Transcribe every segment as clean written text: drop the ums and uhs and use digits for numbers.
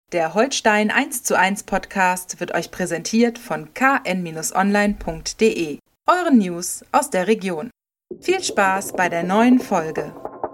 Der Holstein 1:1 Podcast wird euch präsentiert von kn-online.de, euren News aus der Region. Viel Spaß bei der neuen Folge.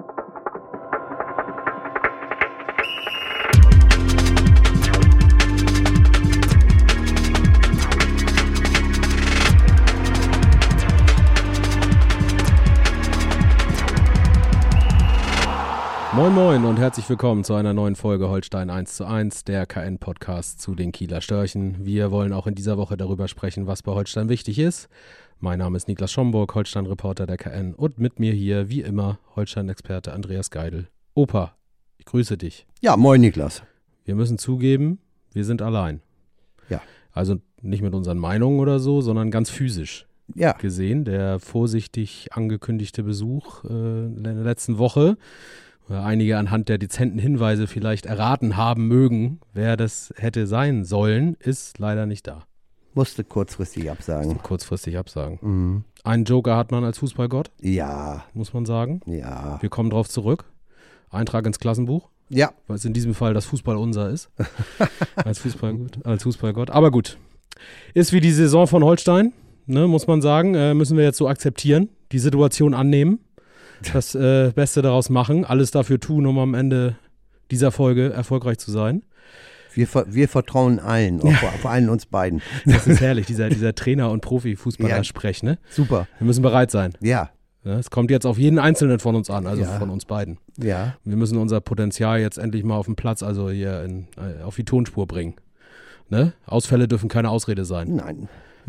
Moin Moin und herzlich willkommen zu einer neuen Folge Holstein 1:1, der KN-Podcast zu den Kieler Störchen. Wir wollen auch in dieser Woche darüber sprechen, was bei Holstein wichtig ist. Mein Name ist Niklas Schomburg, Holstein-Reporter der KN, und mit mir hier, wie immer, Holstein-Experte Andreas Geidel. Opa, ich grüße dich. Ja, moin Niklas. Wir müssen zugeben, wir sind allein. Ja. Also nicht mit unseren Meinungen oder so, sondern ganz physisch. Ja. Gesehen, der vorsichtig angekündigte Besuch in der letzten Woche. Einige anhand der dezenten Hinweise vielleicht erraten haben mögen, wer das hätte sein sollen, ist leider nicht da. Musste kurzfristig absagen. Mhm. Einen Joker hat man als Fußballgott. Ja. Muss man sagen. Ja. Wir kommen drauf zurück. Eintrag ins Klassenbuch. Ja. Was in diesem Fall das Fußball unser ist. als Fußballgott. Aber gut. Ist wie die Saison von Holstein, ne, muss man sagen. Müssen wir jetzt so akzeptieren, die Situation annehmen. Das Beste daraus machen, alles dafür tun, um am Ende dieser Folge erfolgreich zu sein. Wir vertrauen allen, vor allem uns beiden. Das ist herrlich, dieser Trainer- und Profifußballer-Sprech, ne? Super. Wir müssen bereit sein. Ja. Es kommt jetzt auf jeden Einzelnen von uns an, also von uns beiden. Ja. Wir müssen unser Potenzial jetzt endlich mal auf den Platz, also hier auf die Tonspur bringen. Ne? Ausfälle dürfen keine Ausrede sein. Nein.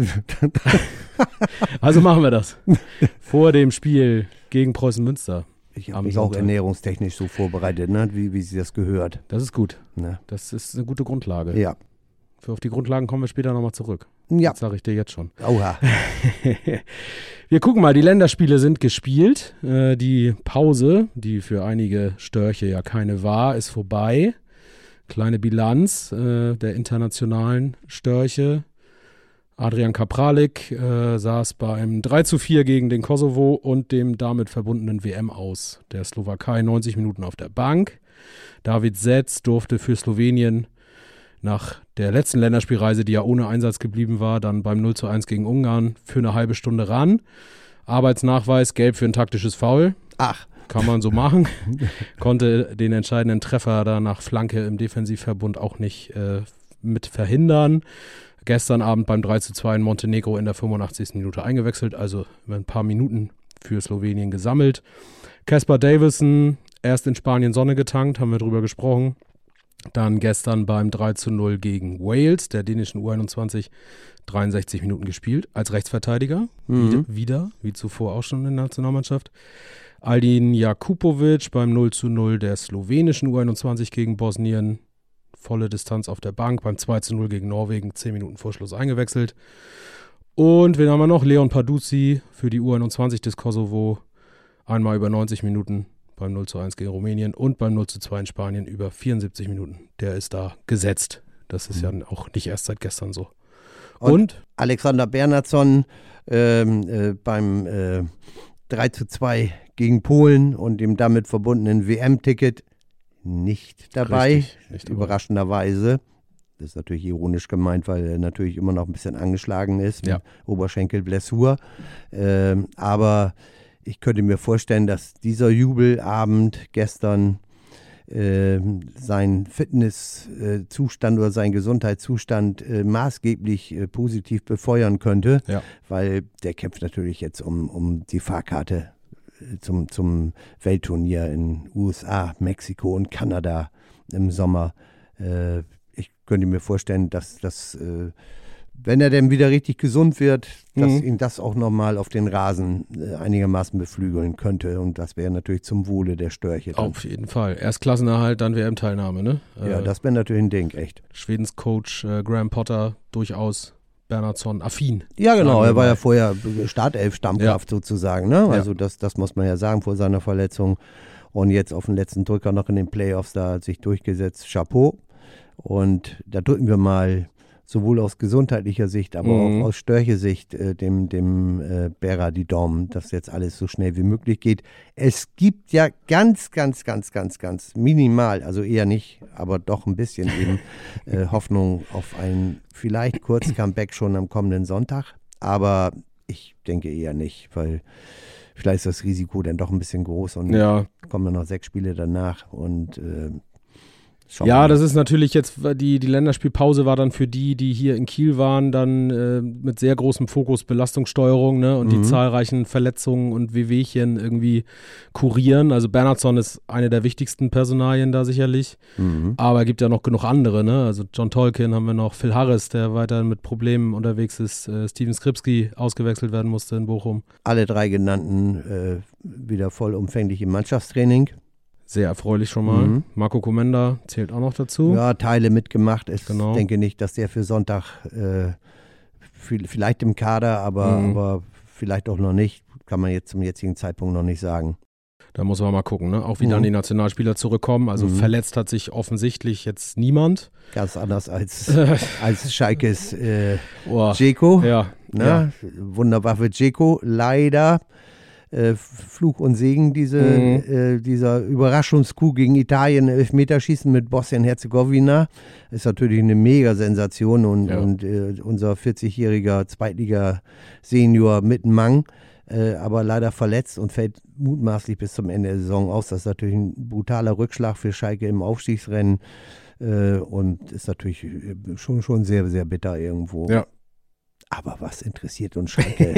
Also machen wir das. Vor dem Spiel gegen Preußen Münster. Ich habe mich auch ernährungstechnisch so vorbereitet, ne? wie sie das gehört. Das ist gut. Ne? Das ist eine gute Grundlage. Ja. Auf die Grundlagen kommen wir später nochmal zurück. Ja. Das sage ich dir jetzt schon. Oha. Wir gucken mal, die Länderspiele sind gespielt. Die Pause, die für einige Störche ja keine war, ist vorbei. Kleine Bilanz der internationalen Störche. Adrian Kapralik saß beim 3:4 gegen den Kosovo und dem damit verbundenen WM aus der Slowakei 90 Minuten auf der Bank. David Setz durfte für Slowenien nach der letzten Länderspielreise, die ja ohne Einsatz geblieben war, dann beim 0:1 gegen Ungarn für eine halbe Stunde ran. Arbeitsnachweis, gelb für ein taktisches Foul. Ach. Kann man so machen. Konnte den entscheidenden Treffer da nach Flanke im Defensivverbund auch nicht mit verhindern. Gestern Abend beim 3:2 in Montenegro in der 85. Minute eingewechselt, also ein paar Minuten für Slowenien gesammelt. Caspar Davidson, erst in Spanien Sonne getankt, haben wir drüber gesprochen. Dann gestern beim 3:0 gegen Wales, der dänischen U21, 63 Minuten gespielt, als Rechtsverteidiger. Wieder, wie zuvor auch schon in der Nationalmannschaft. Aldin Jakupovic beim 0:0 der slowenischen U21 gegen Bosnien. Volle Distanz auf der Bank, beim 2:0 gegen Norwegen, 10 Minuten vor Schluss eingewechselt. Und wen haben wir noch? Leon Parducci für die U21 des Kosovo, einmal über 90 Minuten beim 0:1 gegen Rumänien und beim 0:2 in Spanien über 74 Minuten. Der ist da gesetzt. Das ist ja auch nicht erst seit gestern so. Und Alexander Bernhardsson beim 3:2 gegen Polen und dem damit verbundenen WM-Ticket nicht dabei, nicht überraschenderweise. Das ist natürlich ironisch gemeint, weil er natürlich immer noch ein bisschen angeschlagen ist, mit Oberschenkelblessur. Aber ich könnte mir vorstellen, dass dieser Jubelabend gestern seinen Fitnesszustand oder seinen Gesundheitszustand maßgeblich positiv befeuern könnte, weil der kämpft natürlich jetzt um die Fahrkarte zum Weltturnier in USA, Mexiko und Kanada im Sommer. Ich könnte mir vorstellen, dass wenn er denn wieder richtig gesund wird, dass ihn das auch nochmal auf den Rasen einigermaßen beflügeln könnte. Und das wäre natürlich zum Wohle der Störche. Dann. Auf jeden Fall. Erst Klassenerhalt, dann WM-Teilnahme, ne? Ja, das wäre natürlich ein Ding, echt. Schwedens Coach Graham Potter durchaus Bernhardsson affin. Ja, genau. Er war ja vorher Startelf-Stammkraft sozusagen. Ne? Also das muss man ja sagen vor seiner Verletzung. Und jetzt auf den letzten Drücker noch in den Playoffs da sich durchgesetzt. Chapeau. Und da drücken wir mal sowohl aus gesundheitlicher Sicht, aber auch aus Störche-Sicht dem Berra die Daumen, dass jetzt alles so schnell wie möglich geht. Es gibt ja ganz minimal, also eher nicht, aber doch ein bisschen eben Hoffnung auf ein vielleicht Kurz-Comeback schon am kommenden Sonntag. Aber ich denke eher nicht, weil vielleicht ist das Risiko dann doch ein bisschen groß und kommen dann noch 6 Spiele danach und ja, das ist natürlich jetzt, die Länderspielpause war dann für die hier in Kiel waren, dann mit sehr großem Fokus Belastungssteuerung, ne, und die zahlreichen Verletzungen und Wehwehchen irgendwie kurieren. Also Bernhardsson ist eine der wichtigsten Personalien da sicherlich, aber es gibt ja noch genug andere, ne, also John Tolkien haben wir noch, Phil Harris, der weiterhin mit Problemen unterwegs ist, Steven Skripski ausgewechselt werden musste in Bochum. Alle 3 genannten wieder vollumfänglich im Mannschaftstraining. Sehr erfreulich schon mal. Marco Komenda zählt auch noch dazu. Ja, Teile mitgemacht. Ich denke nicht, dass der für Sonntag vielleicht im Kader, aber vielleicht auch noch nicht. Kann man jetzt zum jetzigen Zeitpunkt noch nicht sagen. Da muss man mal gucken, ne? Auch wie dann die Nationalspieler zurückkommen. Also verletzt hat sich offensichtlich jetzt niemand. Ganz anders als Schalkes Dzeko. Ja. Wunderwaffe Dzeko. Leider Fluch und Segen, dieser Überraschungscoup gegen Italien, Elfmeterschießen mit Bosnien-Herzegowina, ist natürlich eine Mega-Sensation und unser 40-jähriger Zweitliga-Senior mit Mang, aber leider verletzt und fällt mutmaßlich bis zum Ende der Saison aus. Das ist natürlich ein brutaler Rückschlag für Schalke im Aufstiegsrennen und ist natürlich schon sehr, sehr bitter irgendwo. Ja. Aber was interessiert uns Schalke?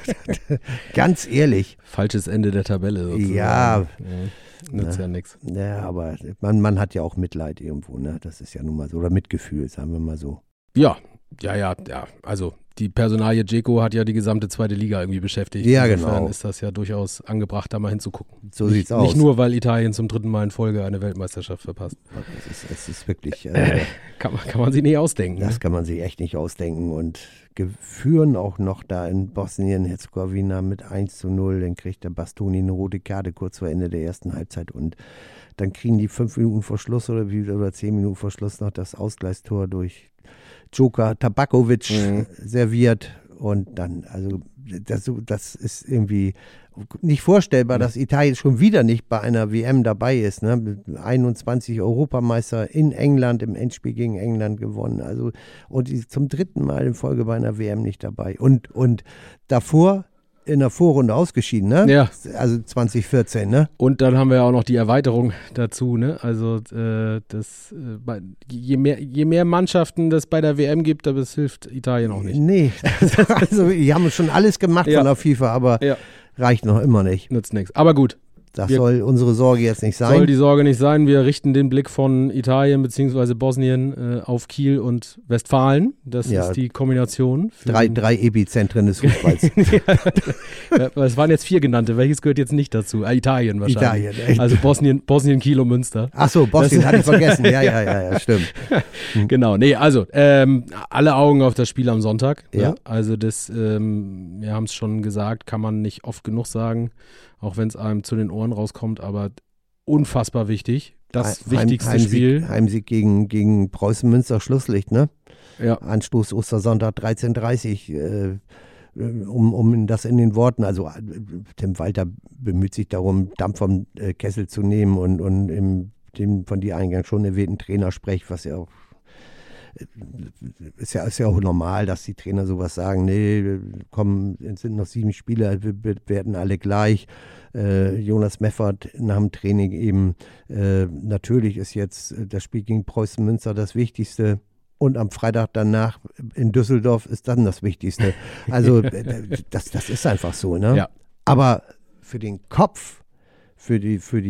Ganz ehrlich. Falsches Ende der Tabelle sozusagen. Ja. Nützt ja nichts. Ja, aber man hat ja auch Mitleid irgendwo, ne? Das ist ja nun mal so. Oder Mitgefühl, sagen wir mal so. Ja. Also die Personalie Dzeko hat ja die gesamte zweite Liga irgendwie beschäftigt. Ja, Insofern genau. ist das ja durchaus angebracht, da mal hinzugucken. So sieht's aus. Nicht nur, weil Italien zum 3. Mal in Folge eine Weltmeisterschaft verpasst. Es ist wirklich... kann man sich nicht ausdenken. Das kann man sich echt nicht ausdenken. Und führen auch noch da in Bosnien-Herzegowina mit 1:0. Dann kriegt der Bastoni eine rote Karte kurz vor Ende der ersten Halbzeit. Und dann kriegen die 5 Minuten vor Schluss oder 10 Minuten vor Schluss noch das Ausgleichstor durch Joker Tabakovic serviert. Und dann, also das ist irgendwie nicht vorstellbar, dass Italien schon wieder nicht bei einer WM dabei ist. Ne? 21 Europameister in England, im Endspiel gegen England gewonnen. Also, und die zum 3. Mal in Folge bei einer WM nicht dabei. Und davor in der Vorrunde ausgeschieden, ne? Ja. Also 2014, ne? Und dann haben wir auch noch die Erweiterung dazu, ne? Also je mehr Mannschaften das bei der WM gibt, das hilft Italien auch nicht. Nee, also die haben schon alles gemacht von der FIFA, aber reicht noch immer nicht. Nützt nichts. Aber gut. Das soll unsere Sorge jetzt nicht sein. Soll die Sorge nicht sein. Wir richten den Blick von Italien bzw. Bosnien auf Kiel und Westfalen. Das ist die Kombination. Drei Epizentren des Fußballs. Es waren jetzt 4 genannte. Welches gehört jetzt nicht dazu? Italien wahrscheinlich. Italien. Also Bosnien, Kiel und Münster. Ach so, Bosnien hatte ich vergessen. Ja, stimmt. Genau. Nee, also alle Augen auf das Spiel am Sonntag. Ja. Ne? Also das, wir haben es schon gesagt, kann man nicht oft genug sagen. Auch wenn es einem zu den Ohren rauskommt, aber unfassbar wichtig. Das wichtigste Spiel. Heimsieg gegen Preußen Münster, Schlusslicht, ne? Ja. Anstoß Ostersonntag 13:30 um das in den Worten, also Tim Walter bemüht sich darum, Dampf vom Kessel zu nehmen und dem von dir eingangs schon erwähnten Trainersprech, was ja auch ist ja auch normal, dass die Trainer sowas sagen, nee, komm, es sind noch 7 Spieler, wir werden alle gleich. Jonas Meffert nach dem Training eben, natürlich ist jetzt das Spiel gegen Preußen Münster das Wichtigste und am Freitag danach in Düsseldorf ist dann das Wichtigste. Also das ist einfach so, ne? Ja. Aber für den Kopf, für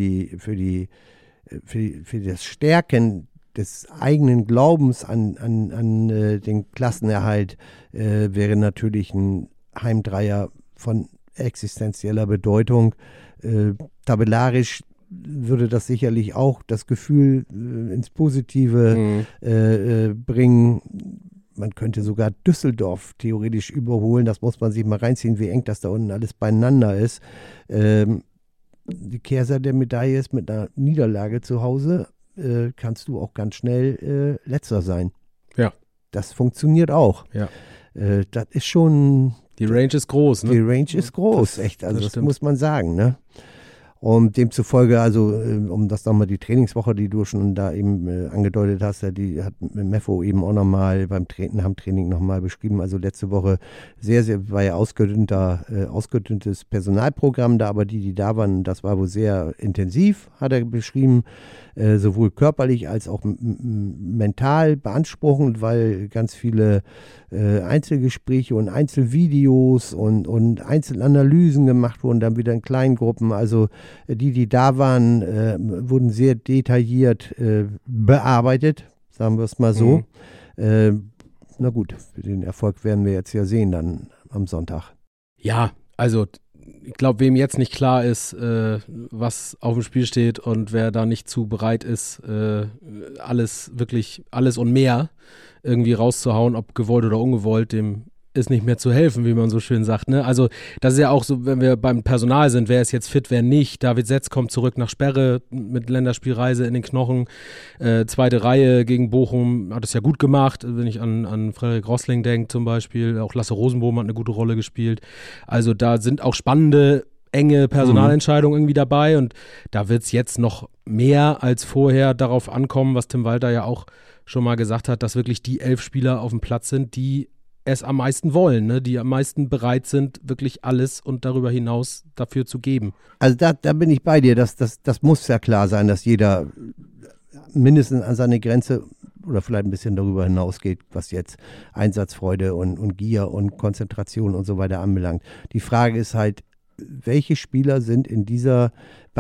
das Stärken des eigenen Glaubens an den Klassenerhalt wäre natürlich ein Heimdreier von existenzieller Bedeutung. Tabellarisch würde das sicherlich auch das Gefühl ins Positive bringen. Man könnte sogar Düsseldorf theoretisch überholen. Das muss man sich mal reinziehen, wie eng das da unten alles beieinander ist. Die Kehrseite der Medaille ist mit einer Niederlage zu Hause, kannst du auch ganz schnell Letzter sein. Ja. das funktioniert auch. Ja. Das ist schon... Die Range ist groß, ne? Die Range ist groß, echt. Also das muss man sagen, ne? Und demzufolge, also um das nochmal die Trainingswoche, die du schon da eben angedeutet hast, die hat Meffo eben auch nochmal beim Training nochmal beschrieben. Also letzte Woche war ja ausgedünntes Personalprogramm da, aber die da waren, das war wohl sehr intensiv, hat er beschrieben, sowohl körperlich als auch mental beanspruchend, weil ganz viele Einzelgespräche und Einzelvideos und Einzelanalysen gemacht wurden, dann wieder in kleinen Gruppen. Also die da waren, wurden sehr detailliert bearbeitet, sagen wir es mal so. Na gut, den Erfolg werden wir jetzt ja sehen dann am Sonntag. Ja, also ich glaube, wem jetzt nicht klar ist, was auf dem Spiel steht und wer da nicht zu bereit ist, alles und mehr irgendwie rauszuhauen, ob gewollt oder ungewollt, dem ist nicht mehr zu helfen, wie man so schön sagt. Ne? Also das ist ja auch so, wenn wir beim Personal sind, wer ist jetzt fit, wer nicht. David Setz kommt zurück nach Sperre mit Länderspielreise in den Knochen. Zweite Reihe gegen Bochum hat es ja gut gemacht, wenn ich an Frederik Rossling denke zum Beispiel. Auch Lasse Rosenbohm hat eine gute Rolle gespielt. Also da sind auch spannende, enge Personalentscheidungen irgendwie dabei und da wird es jetzt noch mehr als vorher darauf ankommen, was Tim Walter ja auch schon mal gesagt hat, dass wirklich die 11 Spieler auf dem Platz sind, die es am meisten wollen, ne? Die am meisten bereit sind, wirklich alles und darüber hinaus dafür zu geben. Also da bin ich bei dir, das muss ja klar sein, dass jeder mindestens an seine Grenze oder vielleicht ein bisschen darüber hinausgeht, was jetzt Einsatzfreude und Gier und Konzentration und so weiter anbelangt. Die Frage ist halt, welche Spieler sind in dieser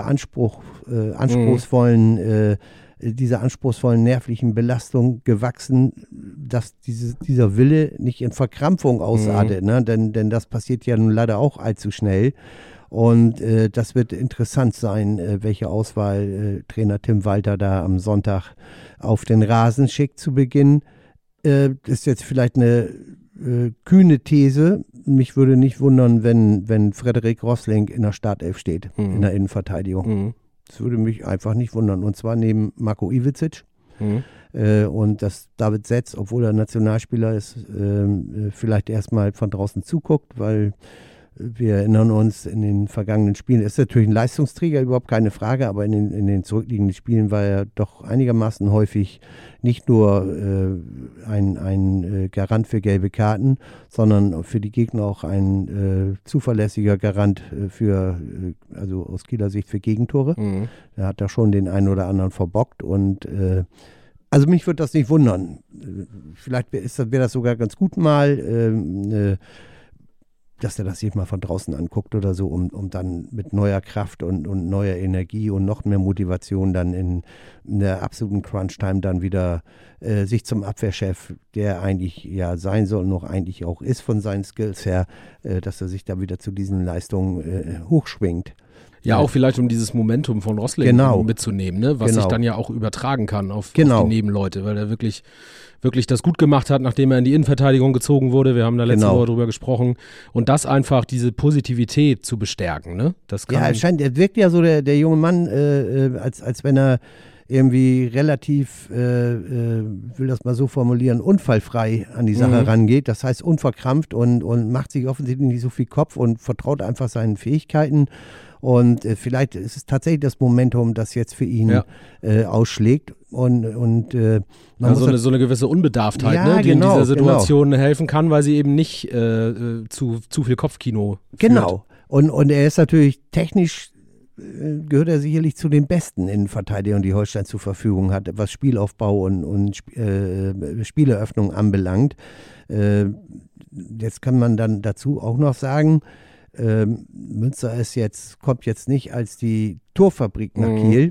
dieser anspruchsvollen nervlichen Belastung gewachsen, dass dieser Wille nicht in Verkrampfung ausartet, ne? Denn das passiert ja nun leider auch allzu schnell. Und das wird interessant sein, welche Auswahl Trainer Tim Walter da am Sonntag auf den Rasen schickt zu Beginn. Ist jetzt vielleicht eine kühne These. Mich würde nicht wundern, wenn Frederik Rossling in der Startelf steht, in der Innenverteidigung. Das würde mich einfach nicht wundern. Und zwar neben Marko Ivičić. Und dass David Setz, obwohl er Nationalspieler ist, vielleicht erstmal von draußen zuguckt, weil wir erinnern uns, in den vergangenen Spielen ist natürlich ein Leistungsträger, überhaupt keine Frage, aber in den zurückliegenden Spielen war er doch einigermaßen häufig nicht nur ein Garant für gelbe Karten, sondern für die Gegner auch ein zuverlässiger Garant also aus Kieler Sicht für Gegentore. Er hat da schon den einen oder anderen verbockt und also mich würde das nicht wundern. Vielleicht wäre das sogar ganz gut mal, dass er das sich mal von draußen anguckt oder so, um dann mit neuer Kraft und neuer Energie und noch mehr Motivation dann in der absoluten Crunch-Time dann wieder sich zum Abwehrchef, der eigentlich ja sein soll, noch eigentlich auch ist von seinen Skills her, dass er sich da wieder zu diesen Leistungen hochschwingt. Ja, auch vielleicht um dieses Momentum von Rossling mitzunehmen, ne? Was sich dann ja auch übertragen kann auf die Nebenleute, weil er wirklich das gut gemacht hat, nachdem er in die Innenverteidigung gezogen wurde. Wir haben da letzte Woche drüber gesprochen. Und das einfach, diese Positivität zu bestärken, ne? Das kann er wirkt ja so, der junge Mann, als wenn er irgendwie relativ, will das mal so formulieren, unfallfrei an die Sache rangeht. Das heißt unverkrampft und macht sich offensichtlich nicht so viel Kopf und vertraut einfach seinen Fähigkeiten. Und vielleicht ist es tatsächlich das Momentum, das jetzt für ihn ausschlägt. Und so eine gewisse Unbedarftheit, die in dieser Situation helfen kann, weil sie eben nicht zu viel Kopfkino führt. Und er ist natürlich technisch, gehört er sicherlich zu den besten Innenverteidigern, die Holstein zur Verfügung hat, was Spielaufbau und Spieleröffnung anbelangt. Jetzt kann man dann dazu auch noch sagen, Münster kommt jetzt nicht als die Torfabrik nach Kiel.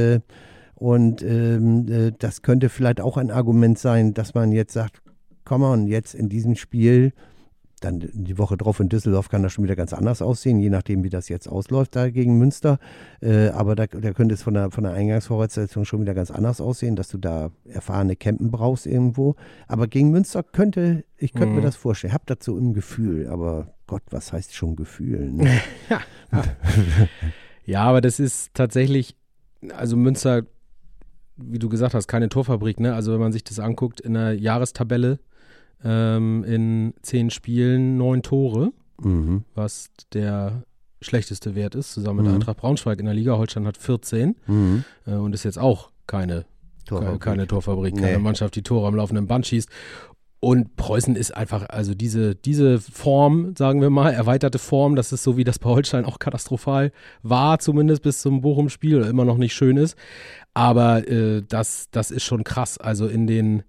Und das könnte vielleicht auch ein Argument sein, dass man jetzt sagt, komm on, jetzt in diesem Spiel, dann die Woche drauf in Düsseldorf kann das schon wieder ganz anders aussehen, je nachdem, wie das jetzt ausläuft da gegen Münster. Aber da könnte es von der Eingangsvoraussetzung schon wieder ganz anders aussehen, dass du da erfahrene Campen brauchst irgendwo. Aber gegen Münster könnte mir das vorstellen. Ich habe dazu im Gefühl, aber Gott, was heißt schon Gefühl? Ne? Ja, aber das ist tatsächlich, also Münster wie du gesagt hast, keine Torfabrik, ne? Also wenn man sich das anguckt in der Jahrestabelle, in 10 Spielen 9 Tore, was der schlechteste Wert ist, zusammen mit Eintracht Braunschweig in der Liga. Holstein hat 14 und ist jetzt auch keine Torfabrik, keine Mannschaft, die Tore am laufenden Band schießt. Und Preußen ist einfach, also diese Form, sagen wir mal, erweiterte Form, das ist so, wie das bei Holstein auch katastrophal war, zumindest bis zum Bochum-Spiel, oder immer noch nicht schön ist. Aber das ist schon krass. Also in den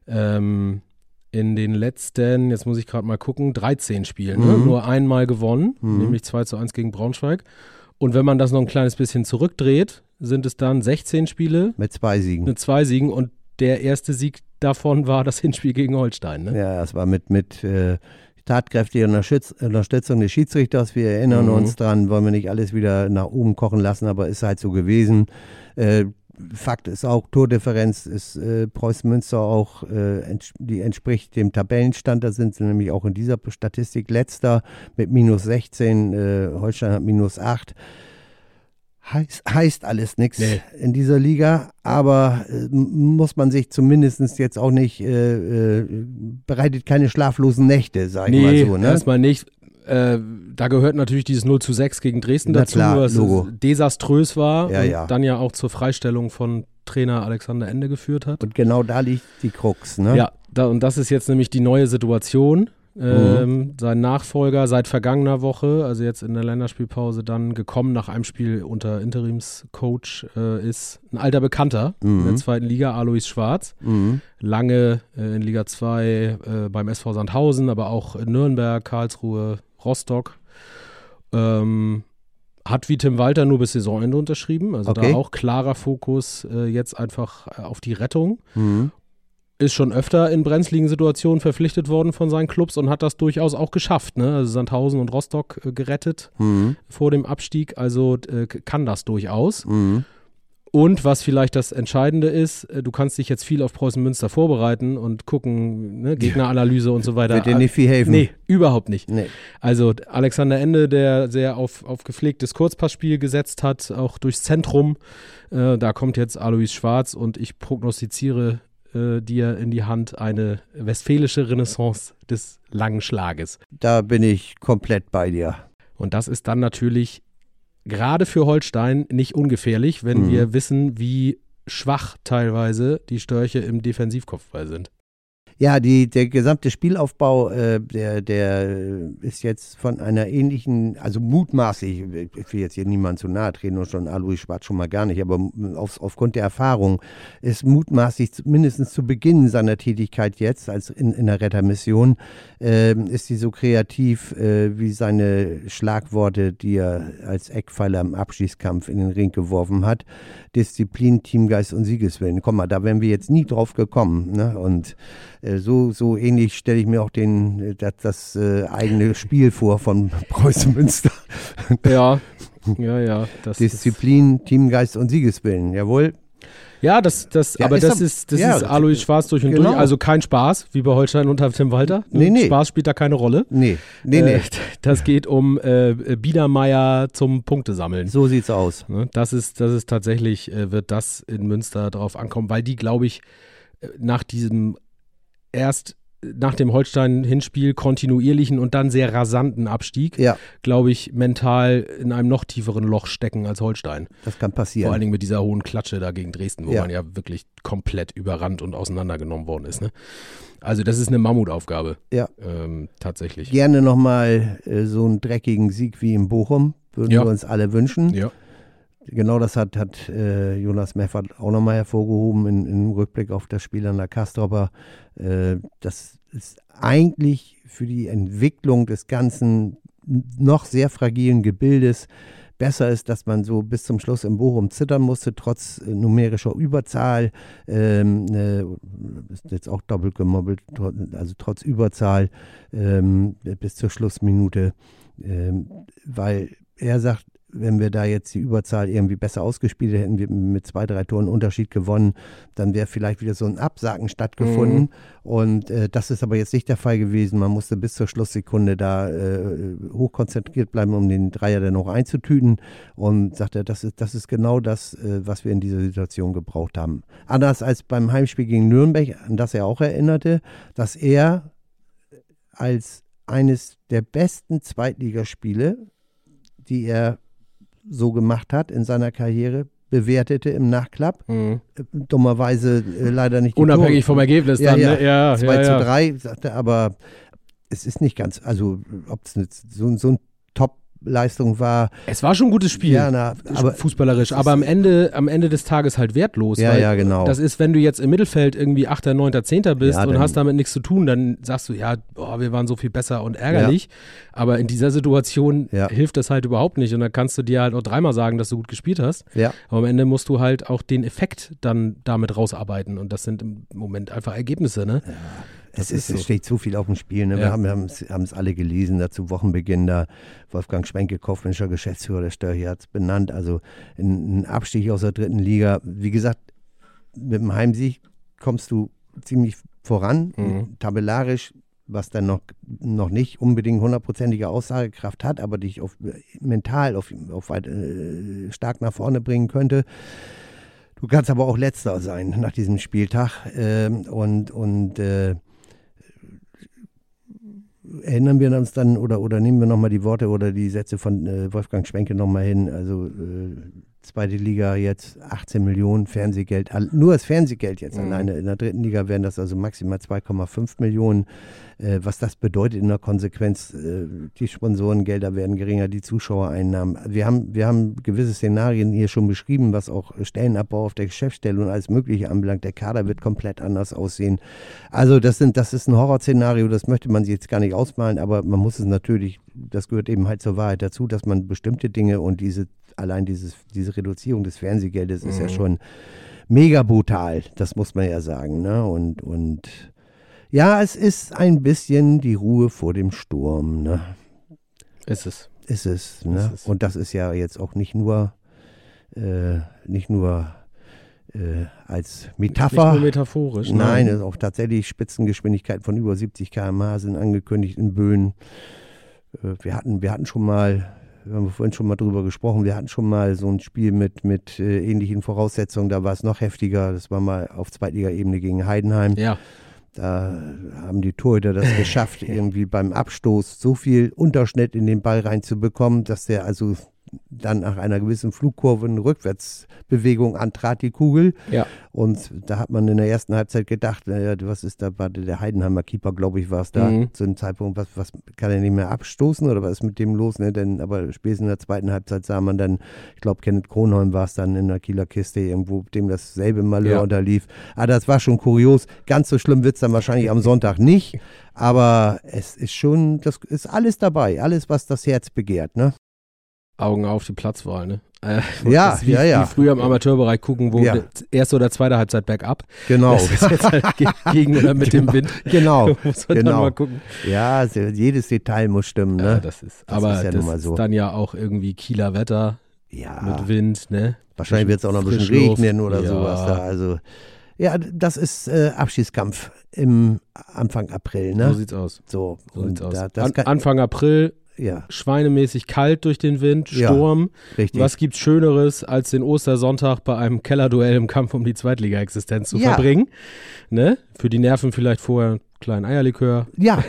letzten, jetzt muss ich gerade mal gucken, 13 Spielen, ne? Nur einmal gewonnen, nämlich 2:1 gegen Braunschweig. Und wenn man das noch ein kleines bisschen zurückdreht, sind es dann 16 Spiele. Mit 2 Siegen. Und der erste Sieg davon war das Hinspiel gegen Holstein. Ne? Ja, es war mit tatkräftiger Unterstützung des Schiedsrichters. Wir erinnern uns dran, wollen wir nicht alles wieder nach oben kochen lassen, aber ist halt so gewesen. Fakt ist auch, Tordifferenz ist Preußen Münster auch, die entspricht dem Tabellenstand. Da sind sie nämlich auch in dieser Statistik letzter mit -16. Holstein hat -8. Heißt alles nichts in dieser Liga, aber muss man sich zumindest jetzt auch nicht, bereitet keine schlaflosen Nächte, sag ich mal so. Ne? Erstmal nicht. Da gehört natürlich dieses 0:6 gegen Dresden dazu, klar, was desaströs war und dann ja auch zur Freistellung von Trainer Alexander Ende geführt hat. Und genau da liegt die Krux. Ne? Ja, und das ist jetzt nämlich die neue Situation. Sein Nachfolger seit vergangener Woche, also jetzt in der Länderspielpause dann gekommen nach einem Spiel unter Interimscoach, ist ein alter Bekannter in der 2. Liga, Alois Schwarz. Lange in Liga 2 beim SV Sandhausen, aber auch in Nürnberg, Karlsruhe, Rostock. Hat wie Tim Walter nur bis Saisonende unterschrieben, also da auch klarer Fokus jetzt einfach auf die Rettung. Ist schon öfter in brenzligen Situationen verpflichtet worden von seinen Clubs und hat das durchaus auch geschafft. Ne? Also Sandhausen und Rostock gerettet vor dem Abstieg, also kann das durchaus. Und was vielleicht das Entscheidende ist, du kannst dich jetzt viel auf Preußen Münster vorbereiten und gucken, ne? Gegneranalyse und so weiter. Wird dir nicht viel helfen. Nee, überhaupt nicht. Nee. Also Alexander Ende, der sehr auf gepflegtes Kurzpassspiel gesetzt hat, auch durchs Zentrum. Da kommt jetzt Alois Schwarz und ich prognostiziere dir in die Hand eine westfälische Renaissance des langen Schlages. Da bin ich komplett bei dir. Und das ist dann natürlich gerade für Holstein nicht ungefährlich, wenn wir wissen, wie schwach teilweise die Störche im Defensivkopfball sind. Ja, der gesamte Spielaufbau, der ist jetzt von einer ähnlichen, also mutmaßlich, ich will jetzt hier niemand zu nahe treten und schon Alois Schwarz schon mal gar nicht, aber aufgrund der Erfahrung ist mutmaßlich mindestens zu Beginn seiner Tätigkeit jetzt, als in der Rettermission, ist sie so kreativ wie seine Schlagworte, die er als Eckpfeiler im Abschießkampf in den Ring geworfen hat. Disziplin, Teamgeist und Siegeswillen. Komm mal, da wären wir jetzt nie drauf gekommen. Ne? Und so ähnlich stelle ich mir auch das eigene Spiel vor von Preußen Münster. Ja. Disziplin, Teamgeist und Siegeswillen, jawohl. Ja, das ist Alois Schwarz durch und durch. Also kein Spaß, wie bei Holstein unter Tim Walter. Nee. Spaß spielt da keine Rolle. Nee. Das geht um Biedermeier zum Punktesammeln. So sieht's aus. Das ist tatsächlich, wird das in Münster drauf ankommen, weil die, glaube ich, nach dem Holstein-Hinspiel kontinuierlichen und dann sehr rasanten Abstieg, glaube ich, mental in einem noch tieferen Loch stecken als Holstein. Das kann passieren. Vor allen Dingen mit dieser hohen Klatsche da gegen Dresden, wo man ja wirklich komplett überrannt und auseinandergenommen worden ist. Ne? Also das ist eine Mammutaufgabe. Ja. Tatsächlich. Gerne nochmal so einen dreckigen Sieg wie in Bochum, würden wir uns alle wünschen. Ja. Genau das hat Jonas Meffert auch nochmal hervorgehoben im Rückblick auf das Spiel an der Kastropper. Das ist eigentlich für die Entwicklung des ganzen noch sehr fragilen Gebildes besser ist, dass man so bis zum Schluss in Bochum zittern musste, trotz numerischer Überzahl, ist jetzt auch doppelt gemobbelt, also trotz Überzahl bis zur Schlussminute, weil er sagt, wenn wir da jetzt die Überzahl irgendwie besser ausgespielt hätten, wir mit 2-3 Toren Unterschied gewonnen, dann wäre vielleicht wieder so ein Absagen stattgefunden. Und das ist aber jetzt nicht der Fall gewesen. Man musste bis zur Schlusssekunde da hochkonzentriert bleiben, um den Dreier dann noch einzutüten. Und sagt er, das ist genau das, was wir in dieser Situation gebraucht haben. Anders als beim Heimspiel gegen Nürnberg, an das er auch erinnerte, dass er als eines der besten Zweitligaspiele, die er so gemacht hat in seiner Karriere, bewertete im Nachklapp. Dummerweise leider nicht. Unabhängig vom Ergebnis dann, ne? Ja, 2:3, sagte, aber es ist nicht ganz, also ob es so ein Top-Leistung war. Es war schon ein gutes Spiel, aber fußballerisch, aber am Ende des Tages halt wertlos. Ja, genau. Das ist, wenn du jetzt im Mittelfeld irgendwie 8., 9., 10. bist und hast damit nichts zu tun, dann sagst du, wir waren so viel besser und ärgerlich. Ja. Aber in dieser Situation hilft das halt überhaupt nicht. Und dann kannst du dir halt auch 3-mal sagen, dass du gut gespielt hast. Ja. Aber am Ende musst du halt auch den Effekt dann damit rausarbeiten. Und das sind im Moment einfach Ergebnisse, ne? Ja. Es steht zu viel auf dem Spiel. Ne? Wir haben es alle gelesen, da zu Wochenbeginn, da Wolfgang Schwenke, kaufmännischer Geschäftsführer der Störche, hat es benannt. Also ein Abstieg aus der 3. Liga. Wie gesagt, mit dem Heimsieg kommst du ziemlich voran, tabellarisch, was dann noch nicht unbedingt 100%ige Aussagekraft hat, aber dich mental auf stark nach vorne bringen könnte. Du kannst aber auch Letzter sein nach diesem Spieltag erinnern wir uns dann oder nehmen wir nochmal die Worte oder die Sätze von Wolfgang Schwenke nochmal hin, also 2. Liga jetzt 18 Millionen Fernsehgeld, nur das Fernsehgeld jetzt alleine, in der 3. Liga wären das also maximal 2,5 Millionen, was das bedeutet in der Konsequenz, die Sponsorengelder werden geringer, die Zuschauereinnahmen. Wir haben gewisse Szenarien hier schon beschrieben, was auch Stellenabbau auf der Geschäftsstelle und alles Mögliche anbelangt. Der Kader wird komplett anders aussehen. Also das ist ein Horrorszenario, das möchte man sich jetzt gar nicht ausmalen, aber man muss es natürlich, das gehört eben halt zur Wahrheit dazu, dass man bestimmte Dinge und diese Reduzierung des Fernsehgeldes ist ja schon mega brutal, das muss man ja sagen. Ne? Und ja, es ist ein bisschen die Ruhe vor dem Sturm. Ne? Ist es. Ne? Und das ist ja jetzt auch nicht nur als Metapher. Nicht nur metaphorisch. Nein, es ist auch tatsächlich Spitzengeschwindigkeiten von über 70 km/h sind angekündigt in Böen. Wir hatten schon mal, wir haben vorhin schon mal drüber gesprochen, wir hatten schon mal so ein Spiel mit ähnlichen Voraussetzungen, da war es noch heftiger, das war mal auf Zweitliga-Ebene gegen Heidenheim. Ja. Da haben die Torhüter das geschafft, irgendwie beim Abstoß so viel Unterschnitt in den Ball reinzubekommen, dass der also dann nach einer gewissen Flugkurve eine Rückwärtsbewegung antrat, die Kugel. Ja. Und da hat man in der ersten Halbzeit gedacht, was ist da, war der Heidenheimer Keeper, glaube ich, war es da, zu dem Zeitpunkt, was kann er nicht mehr abstoßen oder was ist mit dem los? Ne? Aber spätestens in der zweiten Halbzeit sah man dann, ich glaube, Kenneth Kronholm war es dann in der Kieler Kiste irgendwo, dem dasselbe Malheur unterlief. Aber das war schon kurios. Ganz so schlimm wird es dann wahrscheinlich am Sonntag nicht. Aber es ist schon, das ist alles dabei, alles, was das Herz begehrt, ne? Augen auf die Platzwahl, ne? Wie früher im Amateurbereich gucken, wo erste oder zweite Halbzeit bergab. Genau. Das ist jetzt halt gegen oder mit dem Wind. Genau. Muss man dann mal gucken. Ja, jedes Detail muss stimmen, ne? Ja, das ist dann ja auch irgendwie Kieler Wetter mit Wind, ne? Wahrscheinlich wird es auch noch ein bisschen regnen oder sowas da. Also ja, das ist Abschießkampf im Anfang April, ne? So sieht's aus. So sieht's aus. Anfang April. Ja. Schweinemäßig kalt durch den Wind, Sturm. Ja, richtig. Was gibt's Schöneres, als den Ostersonntag bei einem Kellerduell im Kampf um die Zweitliga-Existenz zu verbringen? Ne? Für die Nerven vielleicht vorher einen kleinen Eierlikör. Ja.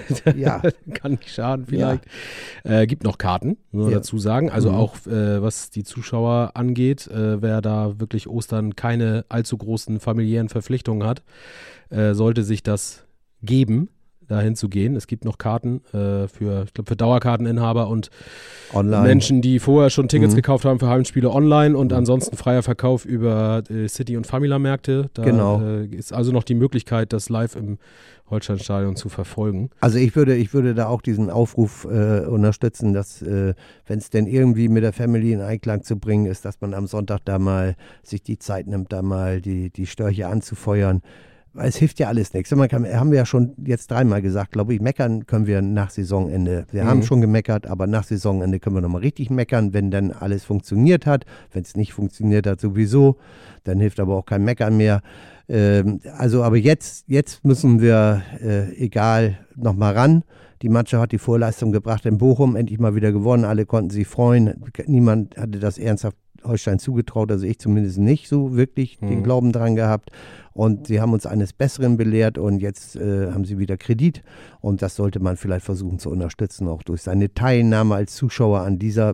Kann nicht schaden vielleicht. Ja. Gibt noch Karten, muss man dazu sagen. Also auch was die Zuschauer angeht, wer da wirklich Ostern keine allzu großen familiären Verpflichtungen hat, sollte sich das geben, dahin zu gehen. Es gibt noch Karten für Dauerkarteninhaber und online. Menschen, die vorher schon Tickets gekauft haben für Heimspiele online und ansonsten freier Verkauf über City- und Famila-Märkte. Da ist also noch die Möglichkeit, das live im Holsteinstadion zu verfolgen. Also ich würde da auch diesen Aufruf unterstützen, dass wenn es denn irgendwie mit der Family in Einklang zu bringen ist, dass man am Sonntag da mal sich die Zeit nimmt, da mal die Störche anzufeuern. Es hilft ja alles nichts. Haben wir ja schon jetzt 3-mal gesagt, glaube ich, meckern können wir nach Saisonende. Wir haben schon gemeckert, aber nach Saisonende können wir nochmal richtig meckern, wenn dann alles funktioniert hat. Wenn es nicht funktioniert hat, sowieso. Dann hilft aber auch kein Meckern mehr. Aber jetzt müssen wir, egal, nochmal ran. Die Mannschaft hat die Vorleistung gebracht in Bochum, endlich mal wieder gewonnen. Alle konnten sich freuen. Niemand hatte das ernsthaft Holstein zugetraut, also ich zumindest nicht so wirklich den Glauben dran gehabt. Und sie haben uns eines Besseren belehrt und jetzt haben sie wieder Kredit. Und das sollte man vielleicht versuchen zu unterstützen, auch durch seine Teilnahme als Zuschauer an dieser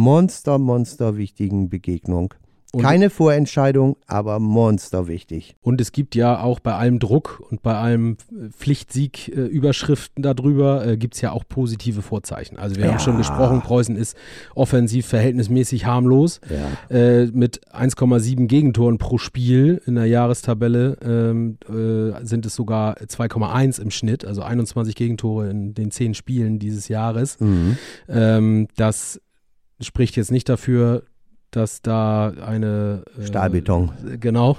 wichtigen Begegnung. Keine Vorentscheidung, aber monsterwichtig. Und es gibt ja auch bei allem Druck und bei allem Pflichtsieg-Überschriften darüber, gibt es ja auch positive Vorzeichen. Also wir haben schon gesprochen, Preußen ist offensiv verhältnismäßig harmlos. Ja. Mit 1,7 Gegentoren pro Spiel in der Jahrestabelle sind es sogar 2,1 im Schnitt, also 21 Gegentore in den 10 Spielen dieses Jahres. Das spricht jetzt nicht dafür, dass da eine Stahlbeton. Genau.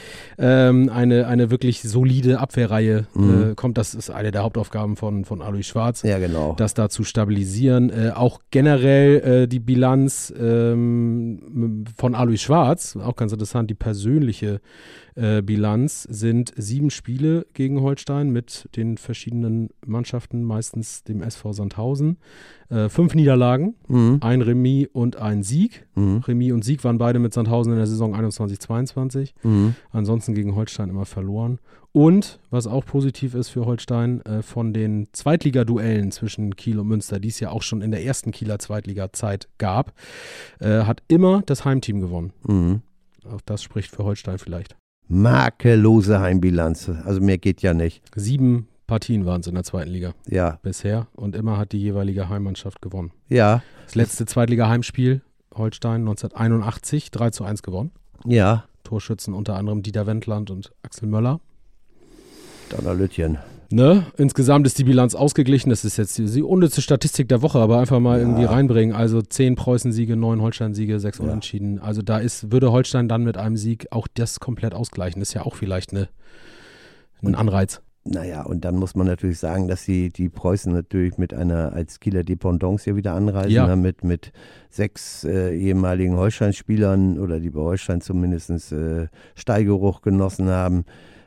Eine wirklich solide Abwehrreihe kommt. Das ist eine der Hauptaufgaben von Alois Schwarz. Ja, genau. Das da zu stabilisieren. Auch generell die Bilanz von Alois Schwarz, auch ganz interessant, die persönliche Bilanz sind 7 Spiele gegen Holstein mit den verschiedenen Mannschaften, meistens dem SV Sandhausen. 5 Niederlagen, ein Remis und ein Sieg. Remis und Sieg waren beide mit Sandhausen in der Saison 21/22. Ansonsten gegen Holstein immer verloren. Und, was auch positiv ist für Holstein, von den Zweitligaduellen zwischen Kiel und Münster, die es ja auch schon in der ersten Kieler Zweitliga-Zeit gab, hat immer das Heimteam gewonnen. Auch das spricht für Holstein vielleicht. Makellose Heimbilanz. Also mehr geht ja nicht. 7 Partien waren es in der zweiten Liga bisher und immer hat die jeweilige Heimmannschaft gewonnen. Ja. Das letzte Zweitliga-Heimspiel Holstein 1981, 3:1 gewonnen. Ja. Torschützen unter anderem Dieter Wendland und Axel Möller. Donnerlütchen. Ne? Insgesamt ist die Bilanz ausgeglichen. Das ist jetzt die unnütze Statistik der Woche, aber einfach mal irgendwie reinbringen. Also 10 Preußen-Siege, 9 Holstein-Siege, 6 Unentschieden. Also da würde Holstein dann mit einem Sieg auch das komplett ausgleichen. Das ist ja auch vielleicht ein Anreiz. Naja, und dann muss man natürlich sagen, dass die Preußen natürlich mit einer als Kieler Dependance hier wieder anreisen, ja. mit 6 ehemaligen Holstein-Spielern oder die bei Holstein zumindest Steigeruch genossen haben.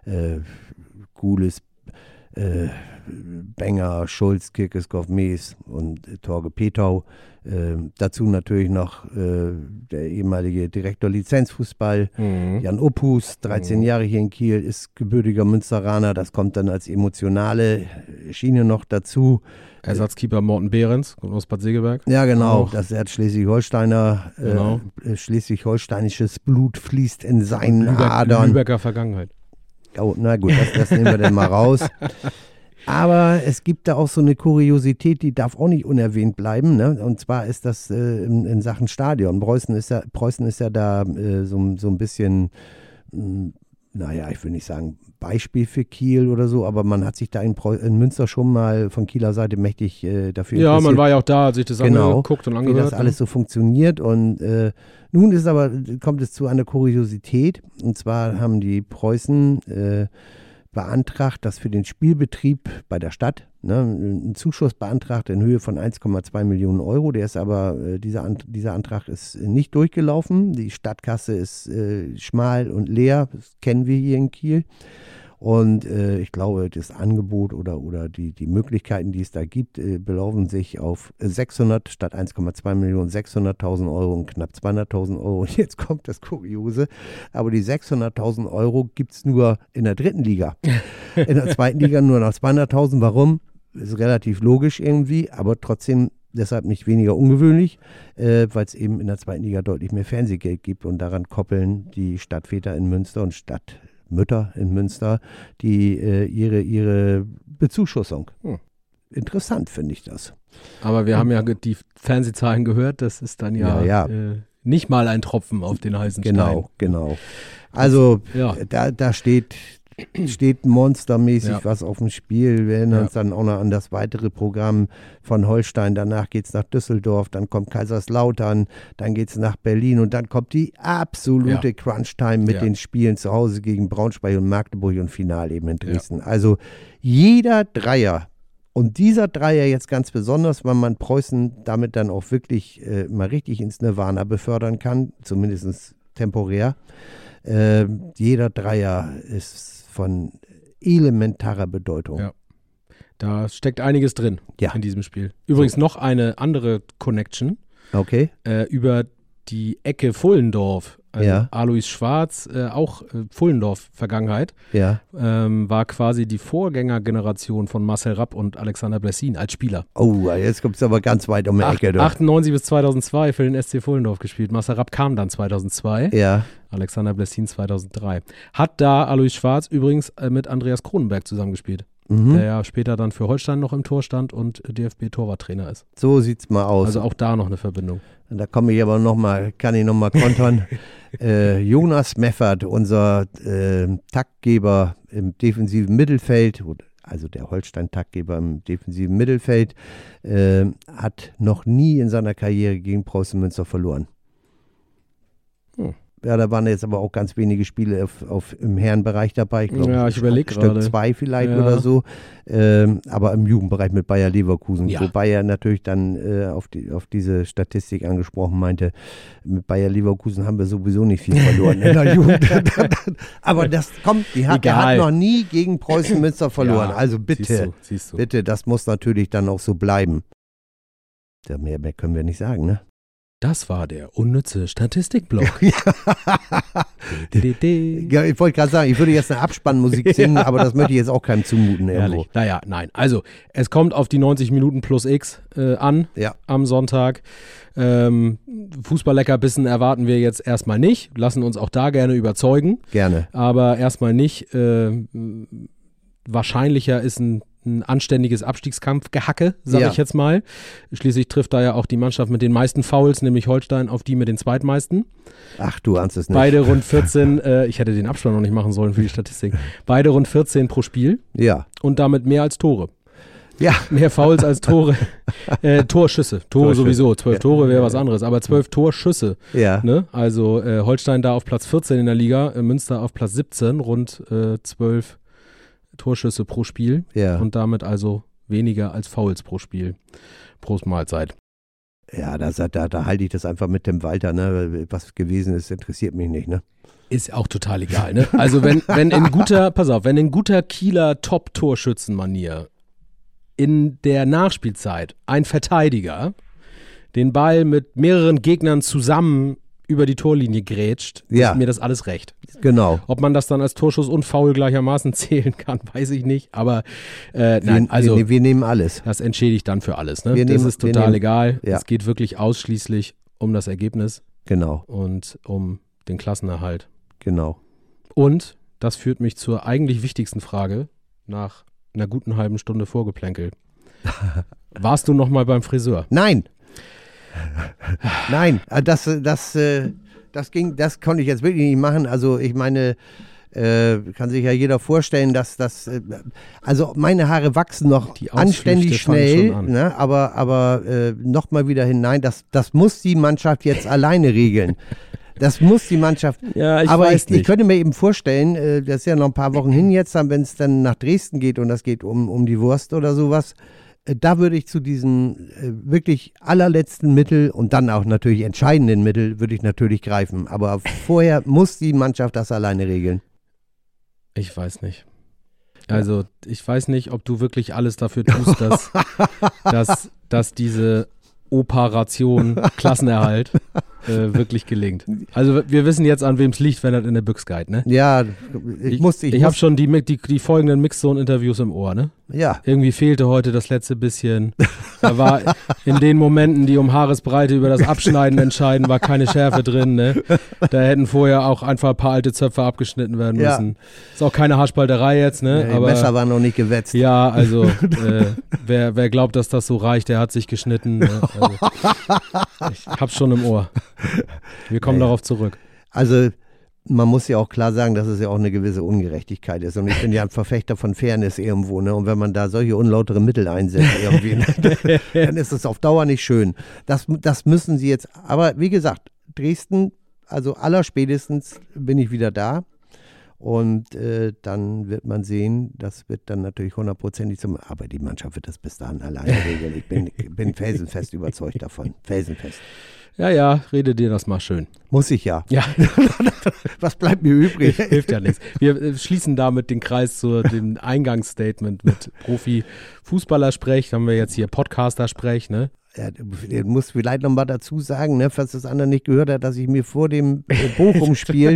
Gules, Benger, Schulz, Kirkeskov, Mees und Torge Petau. Dazu natürlich noch der ehemalige Direktor Lizenzfußball, Jan Ophus, 13 Jahre hier in Kiel, ist gebürtiger Münsteraner. Das kommt dann als emotionale Schiene noch dazu. Ersatzkeeper Morten Behrens, kommt aus Bad Segeberg. Ja, genau. Das hat schleswig-holsteinisches Blut fließt in seinen Adern. Lübecker Vergangenheit. Oh, na gut, das nehmen wir dann mal raus. Aber es gibt da auch so eine Kuriosität, die darf auch nicht unerwähnt bleiben. Ne? Und zwar ist das in Sachen Stadion. Preußen ist ja da so ein bisschen, naja, ich will nicht sagen Beispiel für Kiel oder so, aber man hat sich da in Münster schon mal von Kieler Seite mächtig dafür interessiert. Ja, man war ja auch da, hat sich das angeguckt und angehört. Wie das alles so funktioniert. Und nun kommt es zu einer Kuriosität. Und zwar haben die Preußen beantragt, dass für den Spielbetrieb bei der Stadt einen Zuschuss beantragt in Höhe von 1,2 Millionen Euro. Der ist aber, dieser Antrag ist nicht durchgelaufen. Die Stadtkasse ist schmal und leer. Das kennen wir hier in Kiel. Und ich glaube, das Angebot oder die Möglichkeiten, die es da gibt, belaufen sich auf 600 statt 1,2 Millionen, 600.000 Euro und knapp 200.000 Euro. Und jetzt kommt das Kuriose. Aber die 600.000 Euro gibt es nur in der dritten Liga. In der zweiten Liga nur noch 200.000. Warum? Ist relativ logisch irgendwie, aber trotzdem deshalb nicht weniger ungewöhnlich, weil es eben in der zweiten Liga deutlich mehr Fernsehgeld gibt. Und daran koppeln die Stadtväter in Münster und Stadtmütter in Münster die ihre Bezuschussung. Interessant finde ich das. Aber wir haben ja die Fernsehzahlen gehört, das ist dann nicht mal ein Tropfen auf den heißen Stein. Genau. Also da steht steht monstermäßig was auf dem Spiel. Wir erinnern uns dann auch noch an das weitere Programm von Holstein. Danach geht es nach Düsseldorf, dann kommt Kaiserslautern, dann geht es nach Berlin und dann kommt die absolute Crunch-Time mit den Spielen zu Hause gegen Braunschweig und Magdeburg und Final eben in Dresden. Also jeder Dreier. Und dieser Dreier jetzt ganz besonders, weil man Preußen damit dann auch wirklich mal richtig ins Nirvana befördern kann, zumindest temporär. Jeder Dreier ist von elementarer Bedeutung. Ja. Da steckt einiges drin in diesem Spiel. Übrigens noch eine andere Connection. Okay. Über die Ecke Pfullendorf. Also Alois Schwarz, auch Pfullendorf-Vergangenheit, war quasi die Vorgängergeneration von Marcel Rapp und Alexander Blessin als Spieler. Oh, jetzt kommt es aber ganz weit um die Ecke. 98 bis 2002 für den SC Pfullendorf gespielt. Marcel Rapp kam dann 2002, Alexander Blessin 2003. Hat da Alois Schwarz übrigens mit Andreas Kronenberg zusammengespielt, der ja später dann für Holstein noch im Tor stand und DFB-Torwarttrainer ist. So sieht's mal aus. Also auch da noch eine Verbindung. Da komme ich aber kann ich nochmal kontern. Jonas Meffert, unser Taktgeber im defensiven Mittelfeld, also der Holstein-Taktgeber im defensiven Mittelfeld, hat noch nie in seiner Karriere gegen Preußen Münster verloren. Ja, da waren jetzt aber auch ganz wenige Spiele im Herrenbereich dabei. Ich glaube, ich überlege gerade. Stück 2 vielleicht oder so. Aber im Jugendbereich mit Bayer Leverkusen. Wobei er natürlich dann auf diese Statistik angesprochen meinte, mit Bayer Leverkusen haben wir sowieso nicht viel verloren in der Jugend. Aber der hat noch nie gegen Preußen Münster verloren. Also bitte, siehst du. Bitte, das muss natürlich dann auch so bleiben. Ja, mehr können wir nicht sagen, ne? Das war der unnütze Statistikblock. Ja, ich wollte gerade sagen, ich würde jetzt eine Abspannmusik singen, aber das möchte ich jetzt auch keinem zumuten. Ehrlich. Naja, nein. Also, es kommt auf die 90 Minuten plus X an am Sonntag. Fußball-Leckerbissen erwarten wir jetzt erstmal nicht. Lassen uns auch da gerne überzeugen. Gerne. Aber erstmal nicht. Wahrscheinlicher ist ein anständiges Abstiegskampfgehacke, sage ich jetzt mal. Schließlich trifft da ja auch die Mannschaft mit den meisten Fouls, nämlich Holstein, auf die mit den zweitmeisten. Ach, du ahnst es nicht. Beide rund 14, ich hätte den Abstand noch nicht machen sollen für die Statistik. Beide rund 14 pro Spiel. Ja. Und damit mehr als Tore. Ja. Mehr Fouls als Tore. Torschüsse. Tore sowieso. 12 Tore wäre was anderes, aber 12 Torschüsse. Ja. Ne? Also Holstein da auf Platz 14 in der Liga, Münster auf Platz 17, rund 12 Torschüsse pro Spiel und damit also weniger als Fouls pro Spiel. Prost Mahlzeit. Ja, da halte ich das einfach mit dem Walter, ne? Was gewesen ist, interessiert mich nicht, ne? Ist auch total egal, ne? Also wenn in guter Kieler Top-Torschützenmanier in der Nachspielzeit ein Verteidiger den Ball mit mehreren Gegnern zusammen über die Torlinie grätscht, ist mir das alles recht. Genau. Ob man das dann als Torschuss und Foul gleichermaßen zählen kann, weiß ich nicht. Aber nein, also wir nehmen alles. Das entschädigt dann für alles. Ne? Das ist total egal. Es geht wirklich ausschließlich um das Ergebnis. Genau. Und um den Klassenerhalt. Genau. Und das führt mich zur eigentlich wichtigsten Frage nach einer guten halben Stunde Vorgeplänkel. Warst du noch mal beim Friseur? Nein. Nein, das konnte ich jetzt wirklich nicht machen. Also ich meine, kann sich ja jeder vorstellen, dass also meine Haare wachsen noch anständig schnell, ne, aber nochmal wieder hinein, das muss die Mannschaft jetzt alleine regeln. Das muss die Mannschaft. Ja, ich könnte mir eben vorstellen, das ist ja noch ein paar Wochen hin jetzt, wenn es dann nach Dresden geht und das geht um die Wurst oder sowas. Da würde ich zu diesen wirklich allerletzten Mittel und dann auch natürlich entscheidenden Mittel würde ich natürlich greifen. Aber vorher muss die Mannschaft das alleine regeln. Ich weiß nicht. Also ich weiß nicht, ob du wirklich alles dafür tust, dass diese Operation Klassenerhalt wirklich gelingt. Also wir wissen jetzt, an wem es liegt, wenn das in der Büchse geht, ne? Ja, ich habe schon die folgenden Mixzone-Interviews im Ohr, ne? Ja. Irgendwie fehlte heute das letzte bisschen. Da war in den Momenten, die um Haaresbreite über das Abschneiden entscheiden, war keine Schärfe drin, ne? Da hätten vorher auch einfach ein paar alte Zöpfe abgeschnitten werden müssen. Ist auch keine Haarspalterei jetzt, ne? Ja, die Messer waren noch nicht gewetzt. Ja, also wer glaubt, dass das so reicht, der hat sich geschnitten. Ne? Also, ich hab's schon im Ohr. Wir kommen darauf zurück. Also man muss ja auch klar sagen, dass es ja auch eine gewisse Ungerechtigkeit ist. Und ich bin ja ein Verfechter von Fairness irgendwo. Ne? Und wenn man da solche unlautere Mittel einsetzt irgendwie, ne? Dann ist es auf Dauer nicht schön. Das müssen sie jetzt, aber wie gesagt, Dresden, also allerspätestens bin ich wieder da. Und dann wird man sehen, das wird dann natürlich 100%ig aber die Mannschaft wird das bis dahin alleine regeln. Ich bin felsenfest überzeugt davon. Felsenfest. Ja, rede dir das mal schön. Muss ich ja. Ja. Was bleibt mir übrig? Hilft ja nichts. Wir schließen damit den Kreis zu dem Eingangsstatement mit Profi-Fußballer-Sprech. Haben wir jetzt hier Podcaster-Sprech, ne? Ja, du musst vielleicht noch mal dazu sagen, ne, falls das andere nicht gehört hat, dass ich mir vor dem Bochum-Spiel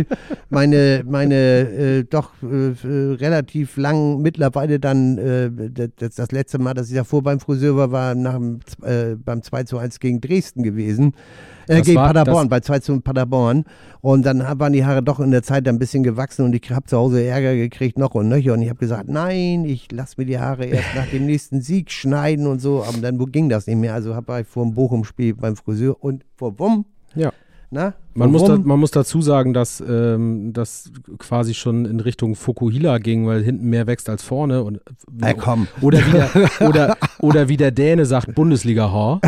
meine doch relativ lang, mittlerweile dann das letzte Mal, dass ich davor beim Friseur war beim 2:1 gegen Dresden gewesen. Gegen Paderborn, bei 2:1 Paderborn. Und dann waren die Haare doch in der Zeit ein bisschen gewachsen und ich habe zu Hause Ärger gekriegt, noch und nöcher. Und ich habe gesagt, nein, ich lasse mir die Haare erst nach dem nächsten Sieg schneiden und so. Aber dann ging das nicht mehr. Also war ich vor dem Bochum-Spiel beim Friseur und vor Wumm. Ja. Na, man muss dazu sagen, dass das quasi schon in Richtung Fukuhila ging, weil hinten mehr wächst als vorne. Und, komm. Oder wie der Däne sagt, Bundesliga-Haar.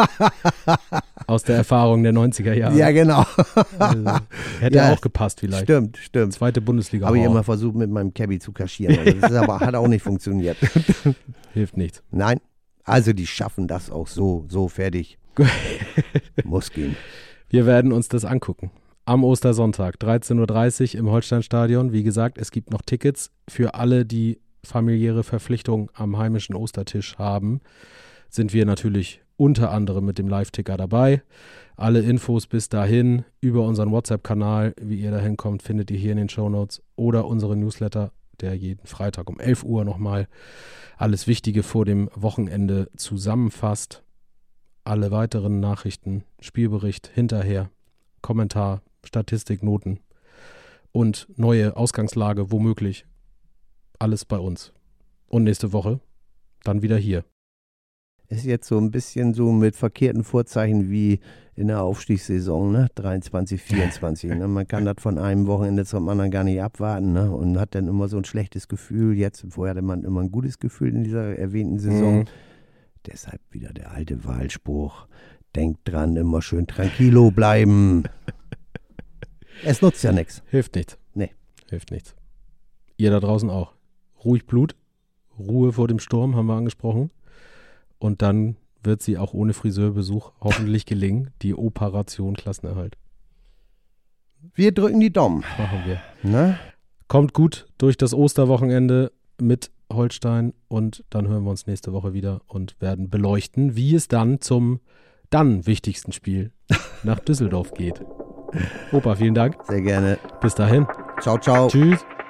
Aus der Erfahrung der 90er Jahre. Ja, genau. Also, hätte auch gepasst vielleicht. Stimmt. Zweite Bundesliga. Habe ich immer versucht, mit meinem Cabby zu kaschieren. Das hat auch nicht funktioniert. Hilft nichts. Nein, also die schaffen das auch so fertig. Muss gehen. Wir werden uns das angucken. Am Ostersonntag, 13:30 Uhr im Holsteinstadion. Wie gesagt, es gibt noch Tickets für alle, die familiäre Verpflichtungen am heimischen Ostertisch haben. Sind wir natürlich unter anderem mit dem Live-Ticker dabei. Alle Infos bis dahin über unseren WhatsApp-Kanal, wie ihr da hinkommt, findet ihr hier in den Shownotes oder unsere Newsletter, der jeden Freitag um 11 Uhr nochmal alles Wichtige vor dem Wochenende zusammenfasst. Alle weiteren Nachrichten, Spielbericht hinterher, Kommentar, Statistik, Noten und neue Ausgangslage womöglich. Alles bei uns. Und nächste Woche dann wieder hier. Ist jetzt so ein bisschen so mit verkehrten Vorzeichen wie in der Aufstiegssaison, ne? 23, 24. Ne? Man kann das von einem Wochenende zum anderen gar nicht abwarten, ne? Und hat dann immer so ein schlechtes Gefühl. Vorher hatte man immer ein gutes Gefühl in dieser erwähnten Saison. Deshalb wieder der alte Wahlspruch. Denkt dran, immer schön tranquilo bleiben. Es nutzt ja nichts. Hilft nichts. Nee. Hilft nichts. Ihr da draußen auch. Ruhig Blut. Ruhe vor dem Sturm, haben wir angesprochen. Und dann wird sie auch ohne Friseurbesuch hoffentlich gelingen. Die Operation Klassenerhalt. Wir drücken die Daumen. Machen wir. Na? Kommt gut durch das Osterwochenende mit Holstein und dann hören wir uns nächste Woche wieder und werden beleuchten, wie es dann zum dann wichtigsten Spiel nach Düsseldorf geht. Opa, vielen Dank. Sehr gerne. Bis dahin. Ciao, ciao. Tschüss.